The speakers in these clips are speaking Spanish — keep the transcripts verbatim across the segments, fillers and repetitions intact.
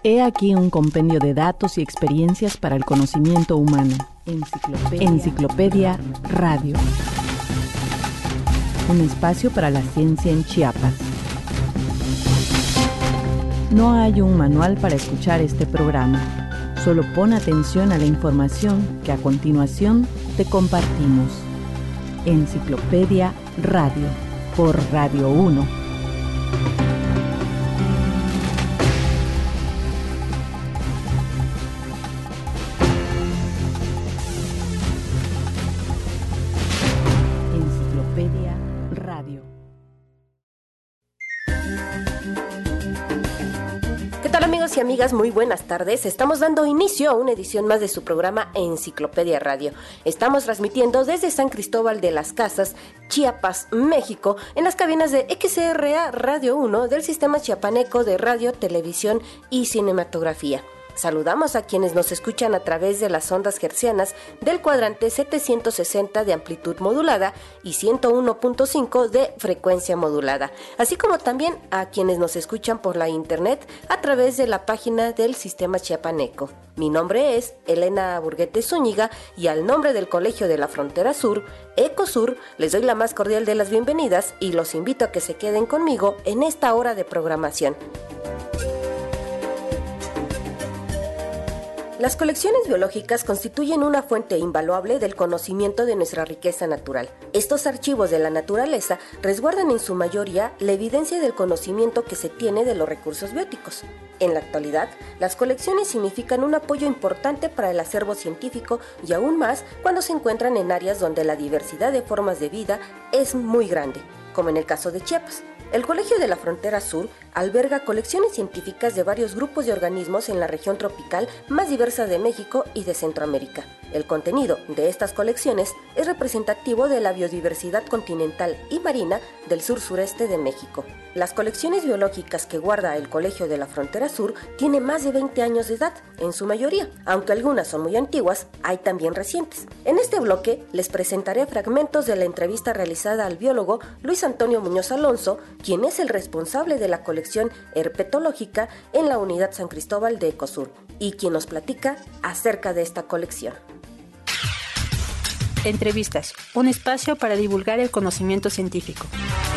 He aquí un compendio de datos y experiencias para el conocimiento humano. Enciclopedia, Enciclopedia Radio. Un espacio para la ciencia en Chiapas. No hay un manual para escuchar este programa. Solo pon atención a la información que a continuación te compartimos. Enciclopedia Radio, por Radio uno. Enciclopedia Radio. ¿Qué tal, amigos y amigas? Muy buenas tardes. Estamos dando inicio a una edición más de su programa Enciclopedia Radio. Estamos transmitiendo desde San Cristóbal de las Casas, Chiapas, México, en las cabinas de X R A Radio uno del Sistema Chiapaneco de Radio, Televisión y Cinematografía. Saludamos a quienes nos escuchan a través de las ondas hertzianas del cuadrante setecientos sesenta de amplitud modulada y ciento uno punto cinco de frecuencia modulada, así como también a quienes nos escuchan por la internet a través de la página del Sistema Chiapaneco. Mi nombre es Elena Burguete Zúñiga y al nombre del Colegio de la Frontera Sur, Ecosur, les doy la más cordial de las bienvenidas y los invito a que se queden conmigo en esta hora de programación. Las colecciones biológicas constituyen una fuente invaluable del conocimiento de nuestra riqueza natural. Estos archivos de la naturaleza resguardan en su mayoría la evidencia del conocimiento que se tiene de los recursos bióticos. En la actualidad, las colecciones significan un apoyo importante para el acervo científico y aún más cuando se encuentran en áreas donde la diversidad de formas de vida es muy grande, como en el caso de Chiapas. El Colegio de la Frontera Sur alberga colecciones científicas de varios grupos de organismos en la región tropical más diversa de México y de Centroamérica. El contenido de estas colecciones es representativo de la biodiversidad continental y marina del sur-sureste de México. Las colecciones biológicas que guarda el Colegio de la Frontera Sur tienen más de veinte años de edad, en su mayoría. Aunque algunas son muy antiguas, hay también recientes. En este bloque les presentaré fragmentos de la entrevista realizada al biólogo Luis Antonio Muñoz Alonso, quien es el responsable de la colección herpetológica en la Unidad San Cristóbal de Ecosur, y quien nos platica acerca de esta colección. Entrevistas, un espacio para divulgar el conocimiento científico.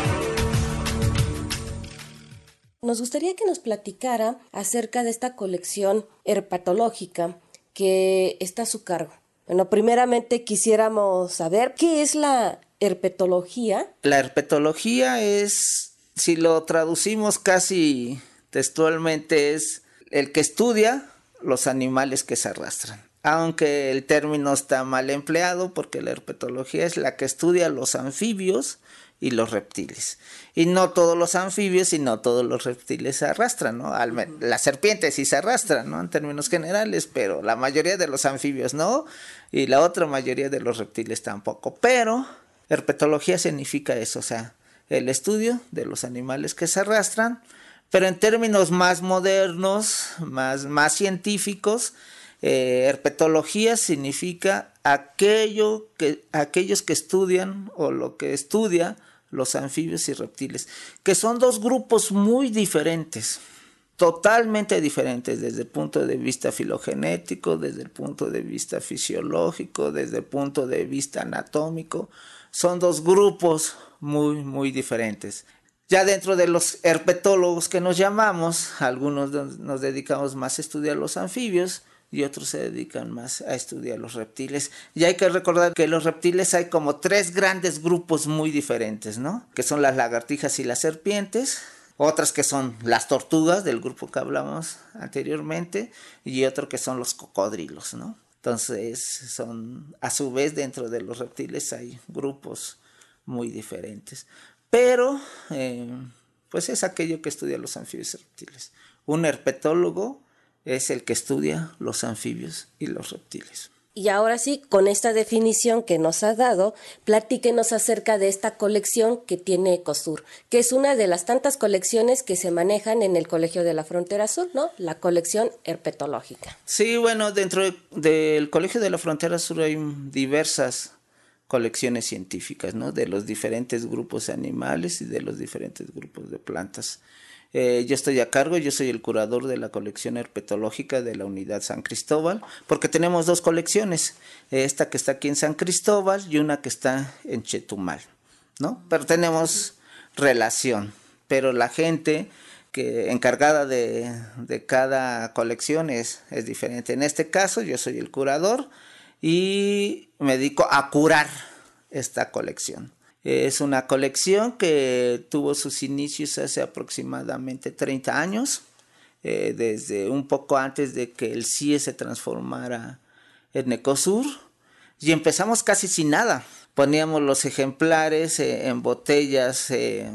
Nos gustaría que nos platicara acerca de esta colección herpetológica que está a su cargo. Bueno, primeramente quisiéramos saber qué es la herpetología. La herpetología es, si lo traducimos casi textualmente, es el que estudia los animales que se arrastran. Aunque el término está mal empleado porque la herpetología es la que estudia los anfibios y los reptiles. Y no todos los anfibios y no todos los reptiles se arrastran, ¿no? Al me- las serpientes sí se arrastran, ¿no? En términos generales, pero la mayoría de los anfibios no, y la otra mayoría de los reptiles tampoco. Pero herpetología significa eso, o sea, el estudio de los animales que se arrastran, pero en términos más modernos, más, más científicos, eh, herpetología significa aquello que, aquellos que estudian o lo que estudia los anfibios y reptiles, que son dos grupos muy diferentes, totalmente diferentes desde el punto de vista filogenético, desde el punto de vista fisiológico, desde el punto de vista anatómico. Son dos grupos muy, muy diferentes. Ya dentro de los herpetólogos que nos llamamos, algunos nos dedicamos más a estudiar los anfibios y otros se dedican más a estudiar los reptiles. Y hay que recordar que los reptiles hay como tres grandes grupos muy diferentes, ¿no? Que son las lagartijas y las serpientes, otras que son las tortugas, del grupo que hablamos anteriormente, y otro que son los cocodrilos, ¿no? Entonces, son, a su vez, dentro de los reptiles hay grupos muy diferentes. Pero, eh, pues es aquello que estudia los anfibios y reptiles. Un herpetólogo es el que estudia los anfibios y los reptiles. Y ahora sí, con esta definición que nos ha dado, platíquenos acerca de esta colección que tiene Ecosur, que es una de las tantas colecciones que se manejan en el Colegio de la Frontera Sur, ¿no? La colección herpetológica. Sí, bueno, dentro de, del Colegio de la Frontera Sur hay diversas colecciones científicas, ¿no? De los diferentes grupos animales y de los diferentes grupos de plantas. Eh, yo estoy a cargo, yo soy el curador de la colección herpetológica de la Unidad San Cristóbal, porque tenemos dos colecciones, esta que está aquí en San Cristóbal y una que está en Chetumal, ¿no? Pero tenemos relación, pero la gente que encargada de, de cada colección es, es diferente. En este caso yo soy el curador y me dedico a curar esta colección. Es una colección que tuvo sus inicios hace aproximadamente treinta años, eh, desde un poco antes de que el C I E se transformara en Ecosur, y empezamos casi sin nada. Poníamos los ejemplares eh, en botellas eh,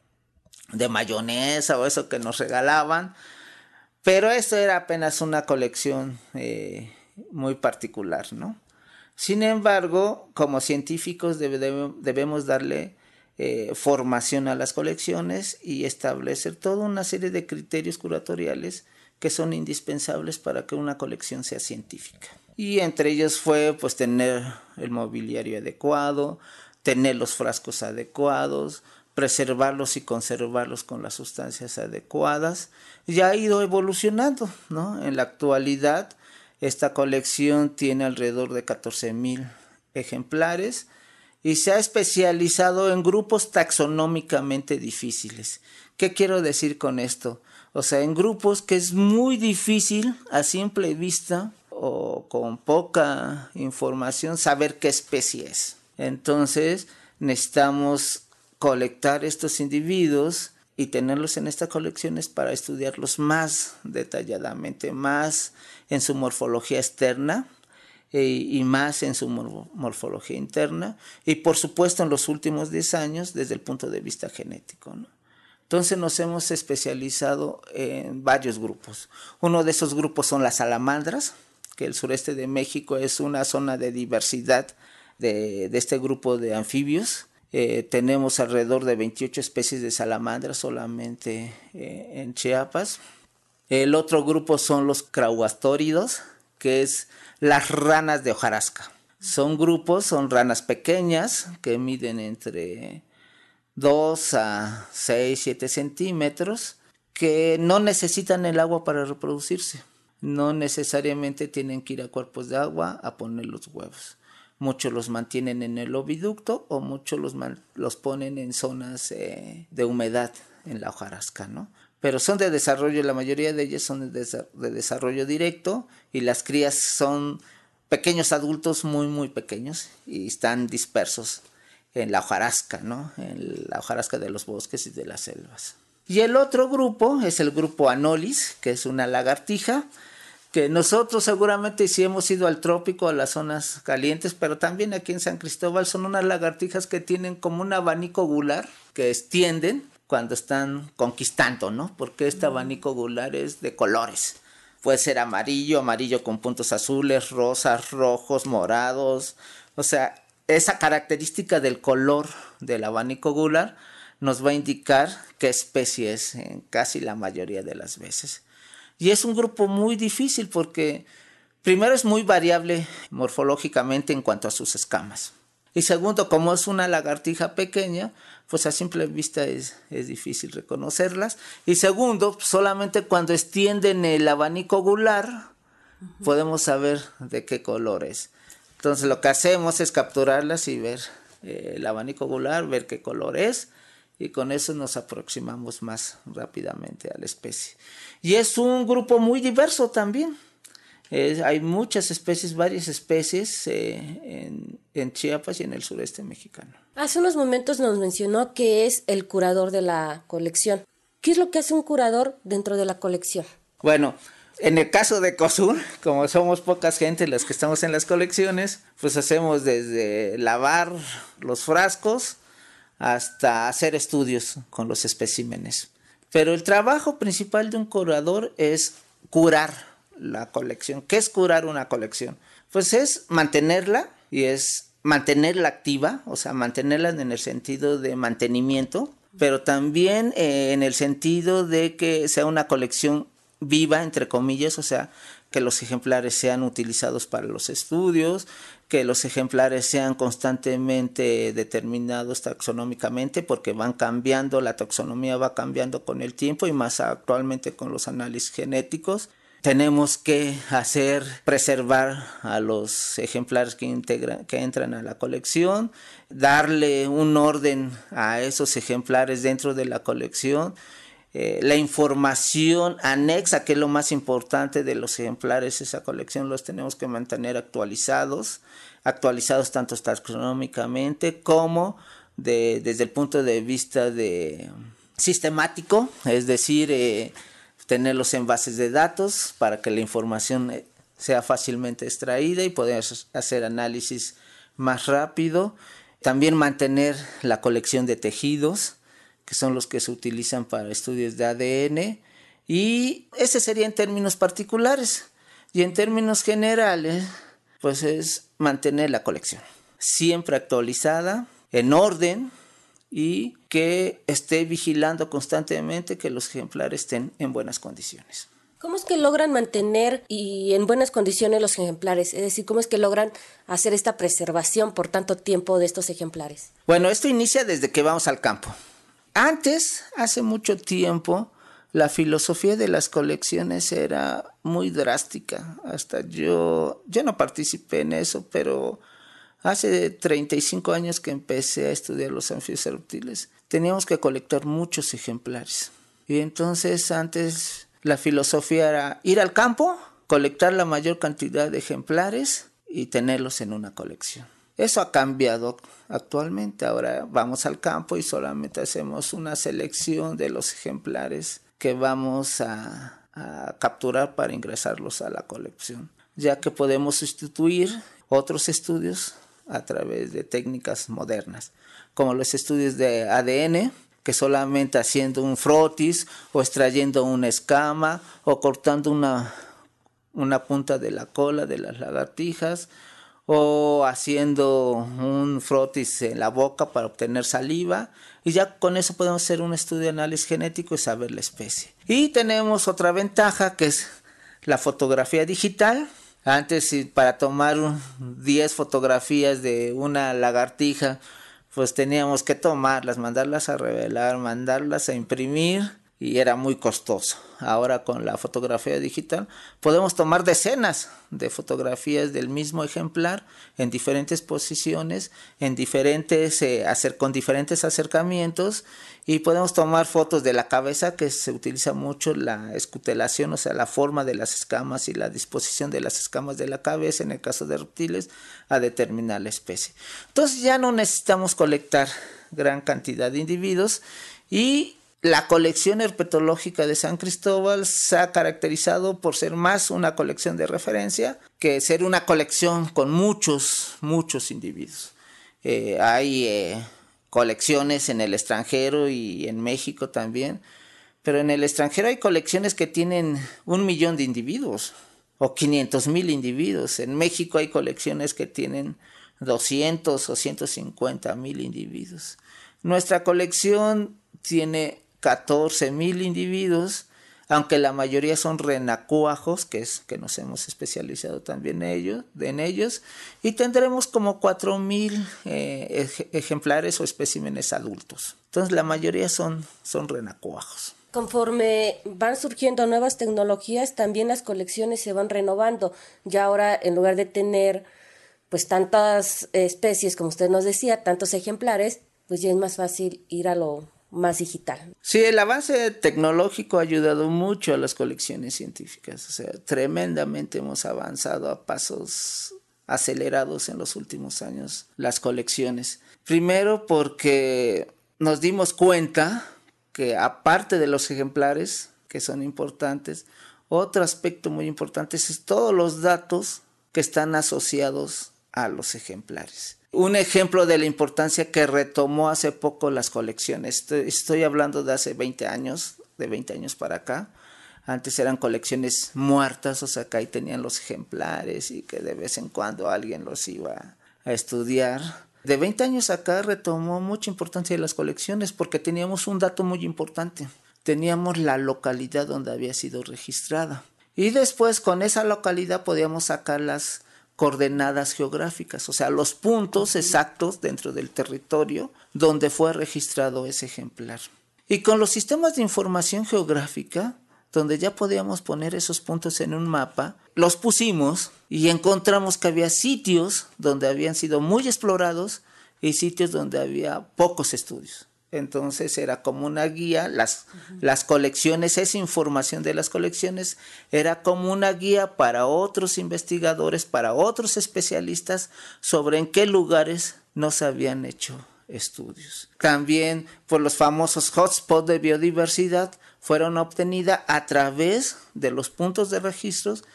de mayonesa o eso que nos regalaban, pero esto era apenas una colección eh, muy particular, ¿no? Sin embargo, como científicos debe, debe, debemos darle eh, formación a las colecciones y establecer toda una serie de criterios curatoriales que son indispensables para que una colección sea científica. Y entre ellos fue pues tener el mobiliario adecuado, tener los frascos adecuados, preservarlos y conservarlos con las sustancias adecuadas. Y ha ido evolucionando, ¿no? En la actualidad esta colección tiene alrededor de catorce mil ejemplares y se ha especializado en grupos taxonómicamente difíciles. ¿Qué quiero decir con esto? O sea, en grupos que es muy difícil a simple vista o con poca información saber qué especie es. Entonces necesitamos colectar estos individuos y tenerlos en estas colecciones para estudiarlos más detalladamente, más en su morfología externa eh, y más en su mor- morfología interna y por supuesto en los últimos diez años desde el punto de vista genético, ¿no? Entonces nos hemos especializado en varios grupos. Uno de esos grupos son las salamandras, que el sureste de México es una zona de diversidad de, de este grupo de anfibios. Eh, tenemos alrededor de veintiocho especies de salamandras solamente eh, en Chiapas. El otro grupo son los crauastóridos, que es las ranas de hojarasca. Son grupos, son ranas pequeñas que miden entre dos a seis, siete centímetros, que no necesitan el agua para reproducirse. No necesariamente tienen que ir a cuerpos de agua a poner los huevos. Muchos los mantienen en el oviducto o muchos los, man, los ponen en zonas eh, de humedad en la hojarasca, ¿no? Pero son de desarrollo, la mayoría de ellas son de, desa- de desarrollo directo y las crías son pequeños adultos muy muy pequeños y están dispersos en la hojarasca, ¿no? En la hojarasca de los bosques y de las selvas. Y el otro grupo es el grupo Anolis, que es una lagartija, que nosotros seguramente sí hemos ido al trópico, a las zonas calientes, pero también aquí en San Cristóbal son unas lagartijas que tienen como un abanico gular que extienden cuando están conquistando, ¿no? Porque este abanico gular es de colores. Puede ser amarillo, amarillo con puntos azules, rosas, rojos, morados. O sea, esa característica del color del abanico gular nos va a indicar qué especie es en casi la mayoría de las veces. Y es un grupo muy difícil porque primero es muy variable morfológicamente en cuanto a sus escamas. Y segundo, como es una lagartija pequeña, pues a simple vista es, es difícil reconocerlas. Y segundo, solamente cuando extienden el abanico gular uh-huh. podemos saber de qué color es. Entonces lo que hacemos es capturarlas y ver eh, el abanico gular, ver qué color es. Y con eso nos aproximamos más rápidamente a la especie. Y es un grupo muy diverso también. Eh, hay muchas especies, varias especies eh, en, en Chiapas y en el sureste mexicano. Hace unos momentos nos mencionó que es el curador de la colección. ¿Qué es lo que hace un curador dentro de la colección? Bueno, en el caso de Ecosur, como somos pocas gente las que estamos en las colecciones, pues hacemos desde lavar los frascos hasta hacer estudios con los especímenes. Pero el trabajo principal de un curador es curar la colección. ¿Qué es curar una colección? Pues es mantenerla y es mantenerla activa, o sea, mantenerla en el sentido de mantenimiento, pero también eh, en el sentido de que sea una colección viva, entre comillas, o sea, que los ejemplares sean utilizados para los estudios, que los ejemplares sean constantemente determinados taxonómicamente, porque van cambiando, la taxonomía va cambiando con el tiempo y más actualmente con los análisis genéticos. Tenemos que hacer, preservar a los ejemplares que, integran, que entran a la colección, darle un orden a esos ejemplares dentro de la colección. Eh, la información anexa, que es lo más importante de los ejemplares, esa colección los tenemos que mantener actualizados, actualizados tanto taxonómicamente como de, desde el punto de vista de sistemático, es decir, eh, tenerlos en bases de datos para que la información sea fácilmente extraída y poder hacer análisis más rápido. También mantener la colección de tejidos, que son los que se utilizan para estudios de A D N, y ese sería en términos particulares. Y en términos generales, pues es mantener la colección siempre actualizada, en orden, y que esté vigilando constantemente que los ejemplares estén en buenas condiciones. ¿Cómo es que logran mantener y en buenas condiciones los ejemplares? Es decir, ¿cómo es que logran hacer esta preservación por tanto tiempo de estos ejemplares? Bueno, esto inicia desde que vamos al campo. Antes, hace mucho tiempo, la filosofía de las colecciones era muy drástica. Hasta yo, yo no participé en eso, pero hace treinta y cinco años que empecé a estudiar los anfibios y reptiles, teníamos que colectar muchos ejemplares. Y entonces antes la filosofía era ir al campo, colectar la mayor cantidad de ejemplares y tenerlos en una colección. Eso ha cambiado actualmente. Ahora vamos al campo y solamente hacemos una selección de los ejemplares que vamos a, a capturar para ingresarlos a la colección, ya que podemos sustituir otros estudios a través de técnicas modernas, como los estudios de A D N, que solamente haciendo un frotis o extrayendo una escama o cortando una, una punta de la cola de las lagartijas o haciendo un frotis en la boca para obtener saliva, y ya con eso podemos hacer un estudio de análisis genético y saber la especie. Y tenemos otra ventaja, que es la fotografía digital. Antes, para tomar diez fotografías de una lagartija, pues teníamos que tomarlas, mandarlas a revelar, mandarlas a imprimir, y era muy costoso. Ahora con la fotografía digital podemos tomar decenas de fotografías del mismo ejemplar en diferentes posiciones, en diferentes, eh, hacer, con diferentes acercamientos, y podemos tomar fotos de la cabeza, que se utiliza mucho la escutelación, o sea, la forma de las escamas y la disposición de las escamas de la cabeza en el caso de reptiles, a determinar la especie. Entonces ya no necesitamos colectar gran cantidad de individuos, y la colección herpetológica de San Cristóbal se ha caracterizado por ser más una colección de referencia que ser una colección con muchos, muchos individuos. Eh, hay eh, colecciones en el extranjero y en México también, pero en el extranjero hay colecciones que tienen un millón de individuos o quinientos mil individuos. En México hay colecciones que tienen doscientos o ciento cincuenta mil individuos. Nuestra colección tiene catorce mil individuos, aunque la mayoría son renacuajos, que es que nos hemos especializado también en ellos, en ellos, y tendremos como cuatro mil eh, ejemplares o especímenes adultos. Entonces la mayoría son, son renacuajos. Conforme van surgiendo nuevas tecnologías, también las colecciones se van renovando. Ya ahora, en lugar de tener pues tantas especies, como usted nos decía, tantos ejemplares, pues ya es más fácil ir a lo más digital. Sí, el avance tecnológico ha ayudado mucho a las colecciones científicas. O sea, tremendamente hemos avanzado a pasos acelerados en los últimos años las colecciones. Primero porque nos dimos cuenta que aparte de los ejemplares, que son importantes, otro aspecto muy importante es todos los datos que están asociados a los ejemplares. Un ejemplo de la importancia que retomó hace poco las colecciones. Estoy, estoy hablando de hace veinte años, de veinte años para acá. Antes eran colecciones muertas, o sea que ahí tenían los ejemplares y que de vez en cuando alguien los iba a estudiar. De veinte años acá retomó mucha importancia de las colecciones porque teníamos un dato muy importante. Teníamos la localidad donde había sido registrada. Y después con esa localidad podíamos sacar las coordenadas geográficas, o sea, los puntos exactos dentro del territorio donde fue registrado ese ejemplar. Y con los sistemas de información geográfica, donde ya podíamos poner esos puntos en un mapa, los pusimos y encontramos que había sitios donde habían sido muy explorados y sitios donde había pocos estudios. Entonces era como una guía, las, uh-huh. las colecciones, esa información de las colecciones era como una guía para otros investigadores, para otros especialistas sobre en qué lugares no se habían hecho estudios. También por los famosos hotspots de biodiversidad fueron obtenidas a través de los puntos de registros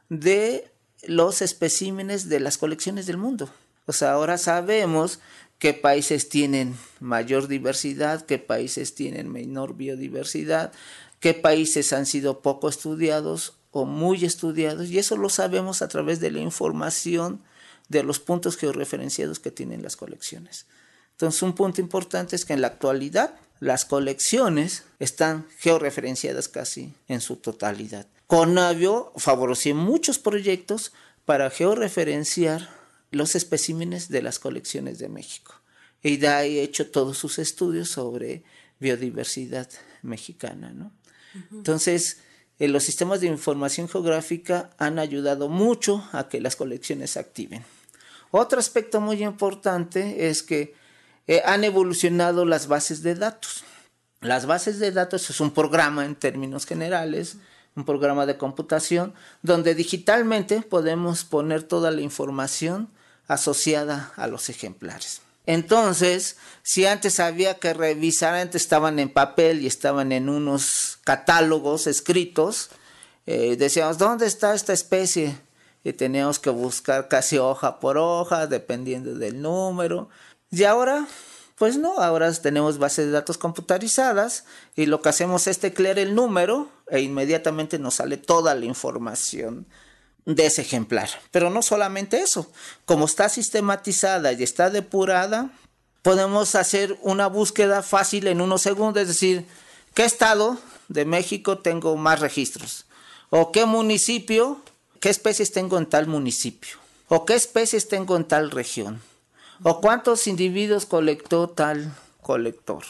de los especímenes de las colecciones del mundo. O sea, ahora sabemos qué países tienen mayor diversidad, qué países tienen menor biodiversidad, qué países han sido poco estudiados o muy estudiados, y eso lo sabemos a través de la información de los puntos georreferenciados que tienen las colecciones. Entonces, un punto importante es que en la actualidad las colecciones están georreferenciadas casi en su totalidad. Conavio favoreció muchos proyectos para georreferenciar los especímenes de las colecciones de México. Y de ahí ha hecho todos sus estudios sobre biodiversidad mexicana, ¿no? Uh-huh. Entonces, eh, los sistemas de información geográfica han ayudado mucho a que las colecciones se activen. Otro aspecto muy importante es que eh, han evolucionado las bases de datos. Las bases de datos es un programa en términos generales, un programa de computación, donde digitalmente podemos poner toda la información asociada a los ejemplares. Entonces, si antes había que revisar, antes estaban en papel y estaban en unos catálogos escritos, eh, decíamos, ¿dónde está esta especie? Y teníamos que buscar casi hoja por hoja, dependiendo del número. Y ahora, pues no, ahora tenemos bases de datos computarizadas y lo que hacemos es teclear el número e inmediatamente nos sale toda la información de ese ejemplar. Pero no solamente eso, como está sistematizada y está depurada, podemos hacer una búsqueda fácil en unos segundos, es decir, ¿qué estado de México tengo más registros? ¿O qué municipio, qué especies tengo en tal municipio? ¿O qué especies tengo en tal región? ¿O cuántos individuos colectó tal colector?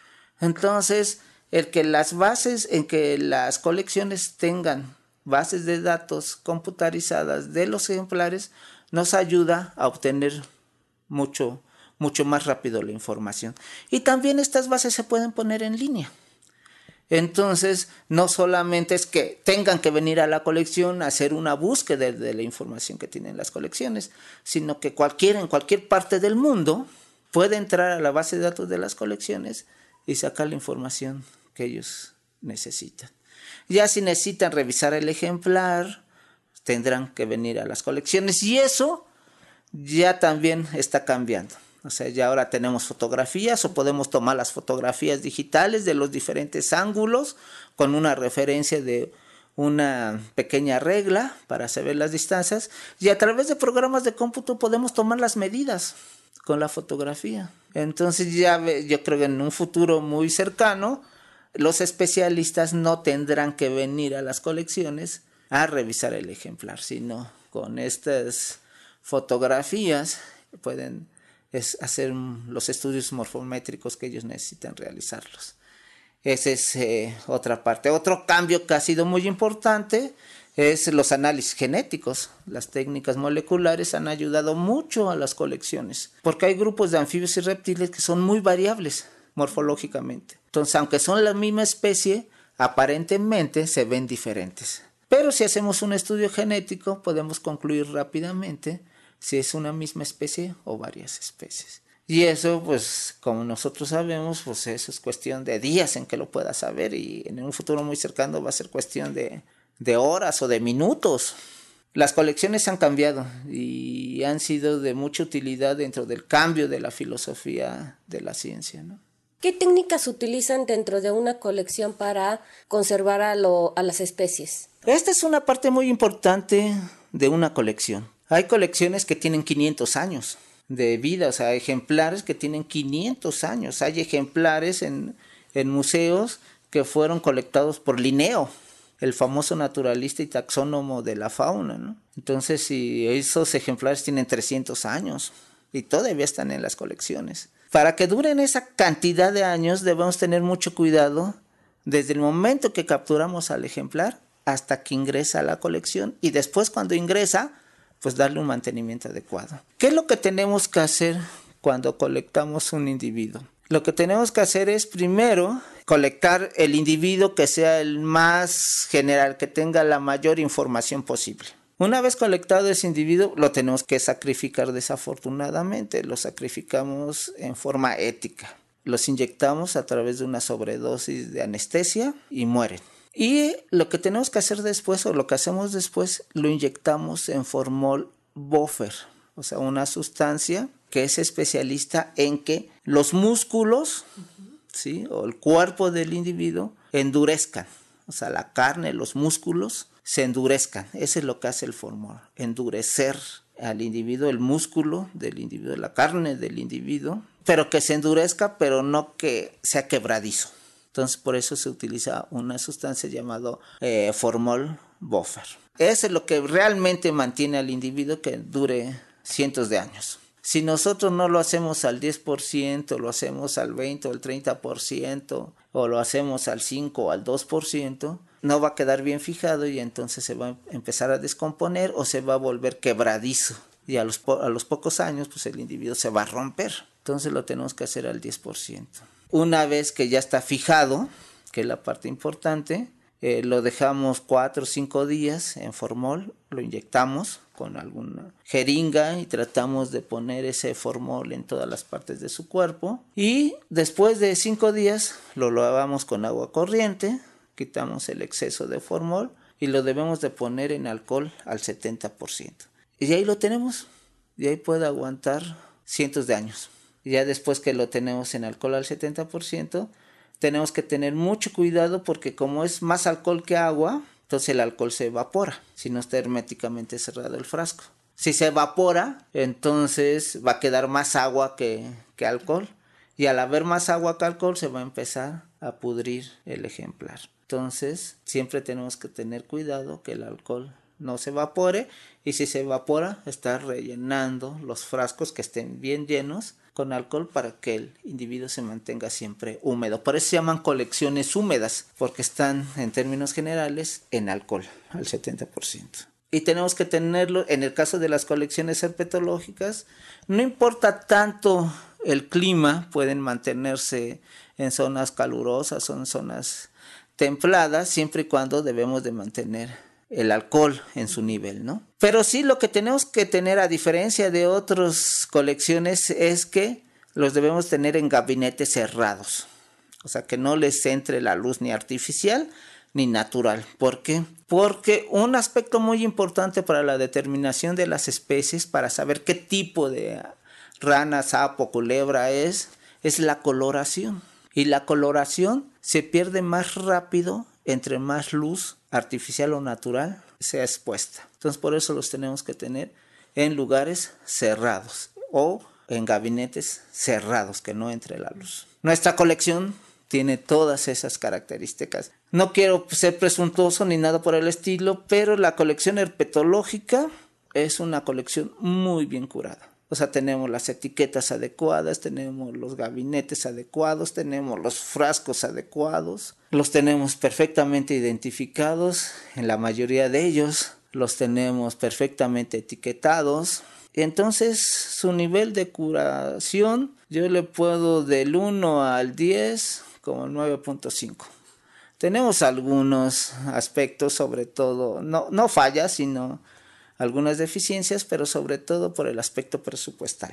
Entonces, el que las bases, en que las colecciones tengan bases de datos computarizadas de los ejemplares, nos ayuda a obtener mucho, mucho más rápido la información. Y también estas bases se pueden poner en línea. Entonces, no solamente es que tengan que venir a la colección a hacer una búsqueda de la información que tienen las colecciones, sino que cualquiera en cualquier parte del mundo puede entrar a la base de datos de las colecciones y sacar la información que ellos necesitan. Ya si necesitan revisar el ejemplar, tendrán que venir a las colecciones y eso ya también está cambiando. O sea, ya ahora tenemos fotografías o podemos tomar las fotografías digitales de los diferentes ángulos con una referencia de una pequeña regla para saber las distancias y a través de programas de cómputo podemos tomar las medidas con la fotografía. Entonces ya yo creo que en un futuro muy cercano los especialistas no tendrán que venir a las colecciones a revisar el ejemplar, sino con estas fotografías pueden es hacer los estudios morfométricos que ellos necesitan realizarlos. Esa es eh, otra parte. Otro cambio que ha sido muy importante es los análisis genéticos. Las técnicas moleculares han ayudado mucho a las colecciones, porque hay grupos de anfibios y reptiles que son muy variables morfológicamente. Entonces, aunque son la misma especie, aparentemente se ven diferentes. Pero si hacemos un estudio genético, podemos concluir rápidamente si es una misma especie o varias especies. Y eso, pues, como nosotros sabemos, pues eso es cuestión de días en que lo puedas saber y en un futuro muy cercano va a ser cuestión de, de horas o de minutos. Las colecciones han cambiado y han sido de mucha utilidad dentro del cambio de la filosofía de la ciencia, ¿no? ¿Qué técnicas utilizan dentro de una colección para conservar a, lo, a las especies? Esta es una parte muy importante de una colección. Hay colecciones que tienen quinientos años de vida, o sea, ejemplares que tienen quinientos años. Hay ejemplares en, en museos que fueron colectados por Linneo el famoso naturalista y taxónomo de la fauna, ¿no? Entonces, si esos ejemplares tienen trescientos años y todavía están en las colecciones, para que duren esa cantidad de años debemos tener mucho cuidado desde el momento que capturamos al ejemplar hasta que ingresa a la colección, y después cuando ingresa, pues darle un mantenimiento adecuado. ¿Qué es lo que tenemos que hacer cuando colectamos un individuo? Lo que tenemos que hacer es primero colectar el individuo que sea el más general, que tenga la mayor información posible. Una vez colectado ese individuo, lo tenemos que sacrificar desafortunadamente. Lo sacrificamos en forma ética. Los inyectamos a través de una sobredosis de anestesia y mueren. Y lo que tenemos que hacer después, o lo que hacemos después, lo inyectamos en formol buffer, o sea, una sustancia que es especialista en que los músculos, ¿sí?, o el cuerpo del individuo endurezcan, o sea, la carne, los músculos se endurezcan. Eso es lo que hace el formol, endurecer al individuo, el músculo del individuo, la carne del individuo, pero que se endurezca, pero no que sea quebradizo. Entonces, por eso se utiliza una sustancia llamada eh, formol buffer. Eso es lo que realmente mantiene al individuo que dure cientos de años. Si nosotros no lo hacemos al diez por ciento, lo hacemos al veinte por ciento o al treinta por ciento, o lo hacemos al cinco por ciento o al dos por ciento, no va a quedar bien fijado y entonces se va a empezar a descomponer o se va a volver quebradizo. Y a los, po- a los pocos años, pues el individuo se va a romper. Entonces lo tenemos que hacer al diez por ciento. Una vez que ya está fijado, que es la parte importante, eh, lo dejamos cuatro o cinco días en formol, lo inyectamos con alguna jeringa y tratamos de poner ese formol en todas las partes de su cuerpo. Y después de cinco días lo lavamos con agua corriente, quitamos el exceso de formol y lo debemos de poner en alcohol al setenta por ciento. Y ahí lo tenemos, y ahí puede aguantar cientos de años. Y ya después que lo tenemos en alcohol al setenta por ciento, tenemos que tener mucho cuidado porque como es más alcohol que agua, entonces el alcohol se evapora, si no está herméticamente cerrado el frasco. Si se evapora, entonces va a quedar más agua que, que alcohol, y al haber más agua que alcohol se va a empezar a pudrir el ejemplar. Entonces siempre tenemos que tener cuidado que el alcohol no se evapore, y si se evapora, estar rellenando los frascos que estén bien llenos con alcohol para que el individuo se mantenga siempre húmedo. Por eso se llaman colecciones húmedas, porque están en términos generales en alcohol al setenta por ciento. Y tenemos que tenerlo, en el caso de las colecciones herpetológicas, no importa tanto el clima, pueden mantenerse en zonas calurosas o en zonas templadas, siempre y cuando debemos de mantener el alcohol en su nivel, ¿no? Pero sí, lo que tenemos que tener, a diferencia de otras colecciones, es que los debemos tener en gabinetes cerrados. O sea, que no les entre la luz ni artificial ni natural. ¿Por qué? Porque un aspecto muy importante para la determinación de las especies, para saber qué tipo de rana, sapo, culebra es, es la coloración. Y la coloración se pierde más rápido entre más luz artificial o natural sea expuesta. Entonces por eso los tenemos que tener en lugares cerrados o en gabinetes cerrados, que no entre la luz. Nuestra colección tiene todas esas características. No quiero ser presuntuoso ni nada por el estilo, pero la colección herpetológica es una colección muy bien curada. O sea, tenemos las etiquetas adecuadas, tenemos los gabinetes adecuados, tenemos los frascos adecuados, los tenemos perfectamente identificados, en la mayoría de ellos los tenemos perfectamente etiquetados. Entonces, su nivel de curación, yo le puedo del uno al diez como nueve punto cinco. Tenemos algunos aspectos, sobre todo, no, no fallas, sino algunas deficiencias, pero sobre todo por el aspecto presupuestal,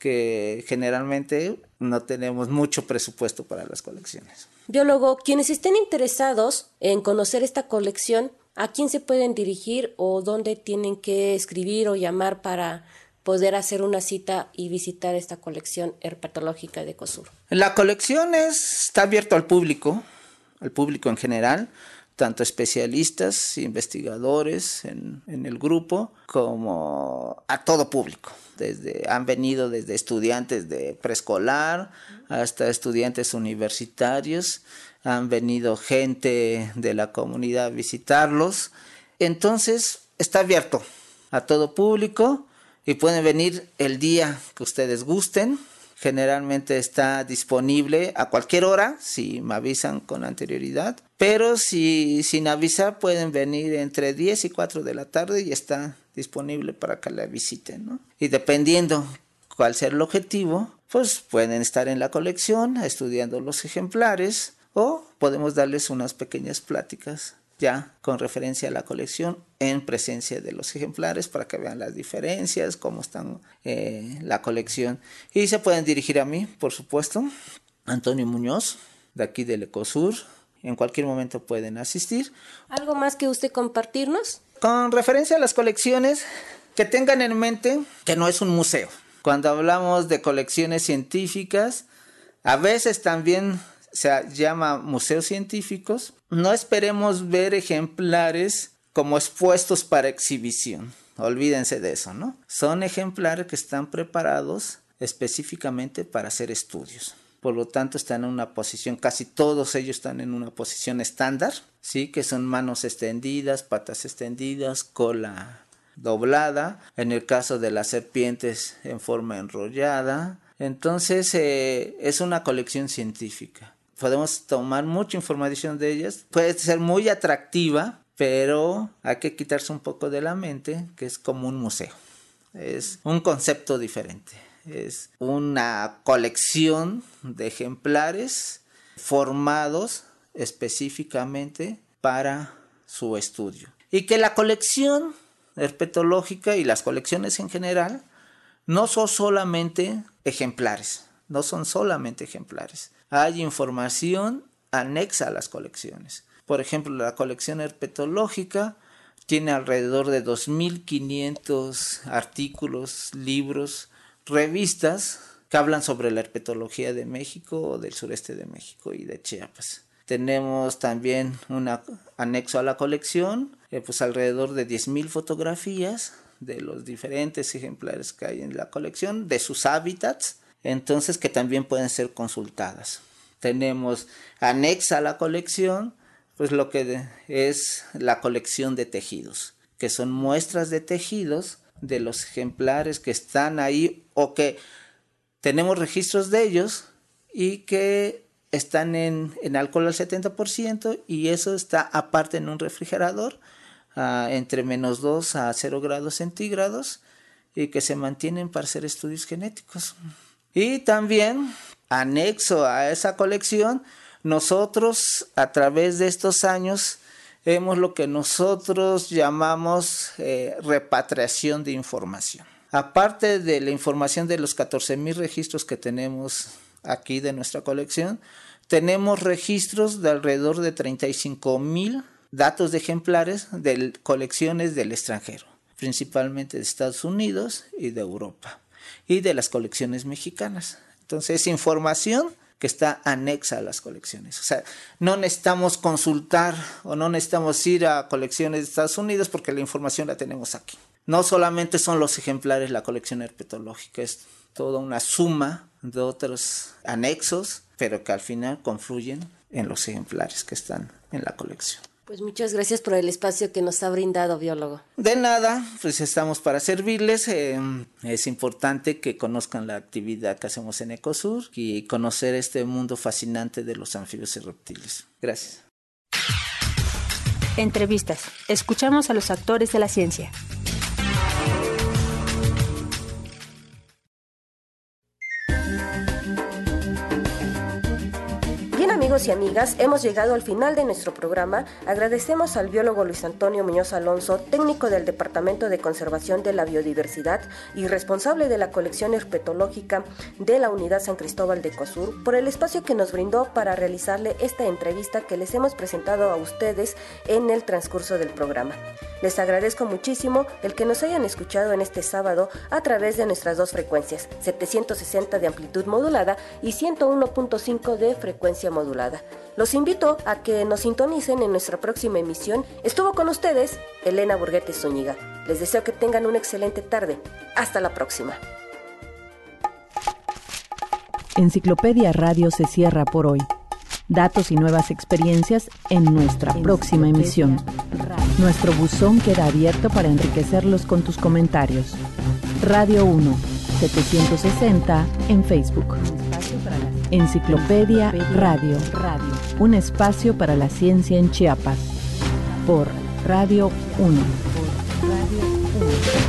que generalmente no tenemos mucho presupuesto para las colecciones. Biólogo, quienes estén interesados en conocer esta colección, ¿a quién se pueden dirigir o dónde tienen que escribir o llamar para poder hacer una cita y visitar esta colección herpetológica de COSUR? La colección es, está abierta al público, al público en general. tanto especialistas, investigadores en, en el grupo, como a todo público. Desde, han venido desde estudiantes de preescolar hasta estudiantes universitarios, han venido gente de la comunidad a visitarlos. Entonces está abierto a todo público y pueden venir el día que ustedes gusten. Generalmente está disponible a cualquier hora, si me avisan con anterioridad. Pero si sin avisar pueden venir entre diez y cuatro de la tarde y está disponible para que la visiten, ¿no? Y dependiendo cuál sea el objetivo, pues pueden estar en la colección estudiando los ejemplares o podemos darles unas pequeñas pláticas ya con referencia a la colección en presencia de los ejemplares para que vean las diferencias, cómo están eh, la colección. Y se pueden dirigir a mí, por supuesto, Antonio Muñoz, de aquí del Ecosur. En cualquier momento pueden asistir. ¿Algo más que usted compartirnos? Con referencia a las colecciones, que tengan en mente que no es un museo. Cuando hablamos de colecciones científicas, a veces también se llama museos científicos. No esperemos ver ejemplares como expuestos para exhibición. Olvídense de eso, ¿no? Son ejemplares que están preparados específicamente para hacer estudios. Por lo tanto, están en una posición, casi todos ellos están en una posición estándar, ¿sí? Que son manos extendidas, patas extendidas, cola doblada. En el caso de las serpientes, en forma enrollada. Entonces, eh, es una colección científica. Podemos tomar mucha información de ellas. Puede ser muy atractiva, pero hay que quitarse un poco de la mente que es como un museo. Es un concepto diferente. Es una colección de ejemplares formados específicamente para su estudio. Y que la colección herpetológica y las colecciones en general no son solamente ejemplares. No son solamente ejemplares. Hay información anexa a las colecciones. Por ejemplo, la colección herpetológica tiene alrededor de dos mil quinientos artículos, libros, revistas que hablan sobre la herpetología de México o del sureste de México y de Chiapas. Tenemos también un anexo a la colección, eh, pues alrededor de diez mil fotografías de los diferentes ejemplares que hay en la colección, de sus hábitats, entonces que también pueden ser consultadas. Tenemos anexa a la colección, pues lo que es la colección de tejidos, que son muestras de tejidos de los ejemplares que están ahí o que tenemos registros de ellos y que están en, en alcohol al setenta por ciento y eso está aparte en un refrigerador uh, entre menos dos a cero grados centígrados y que se mantienen para hacer estudios genéticos. Y también, anexo a esa colección, nosotros a través de estos años hemos lo que nosotros llamamos eh, repatriación de información. Aparte de la información de los catorce mil registros que tenemos aquí de nuestra colección, tenemos registros de alrededor de treinta y cinco mil datos de ejemplares de colecciones del extranjero, principalmente de Estados Unidos y de Europa, y de las colecciones mexicanas. Entonces, es información que está anexa a las colecciones. O sea, no necesitamos consultar o no necesitamos ir a colecciones de Estados Unidos porque la información la tenemos aquí. No solamente son los ejemplares la colección herpetológica, es toda una suma de otros anexos, pero que al final confluyen en los ejemplares que están en la colección. Pues muchas gracias por el espacio que nos ha brindado, biólogo. De nada, pues estamos para servirles. Eh, es importante que conozcan la actividad que hacemos en Ecosur y conocer este mundo fascinante de los anfibios y reptiles. Gracias. Entrevistas. Escuchamos a los actores de la ciencia. Amigos y amigas, hemos llegado al final de nuestro programa. Agradecemos al biólogo Luis Antonio Muñoz Alonso, técnico del Departamento de Conservación de la Biodiversidad y responsable de la colección herpetológica de la Unidad San Cristóbal de Ecosur, por el espacio que nos brindó para realizarle esta entrevista que les hemos presentado a ustedes en el transcurso del programa. Les agradezco muchísimo el que nos hayan escuchado en este sábado a través de nuestras dos frecuencias, setecientos sesenta de amplitud modulada y ciento uno punto cinco de frecuencia modulada. Los invito a que nos sintonicen en nuestra próxima emisión. Estuvo con ustedes Elena Burguete Zúñiga. Les deseo que tengan una excelente tarde. Hasta la próxima. Enciclopedia Radio se cierra por hoy. Datos y nuevas experiencias en nuestra próxima emisión. Nuestro buzón queda abierto para enriquecerlos con tus comentarios. Radio uno, setecientos sesenta en Facebook. Enciclopedia Radio, un espacio para la ciencia en Chiapas. Por Radio uno. Por Radio uno.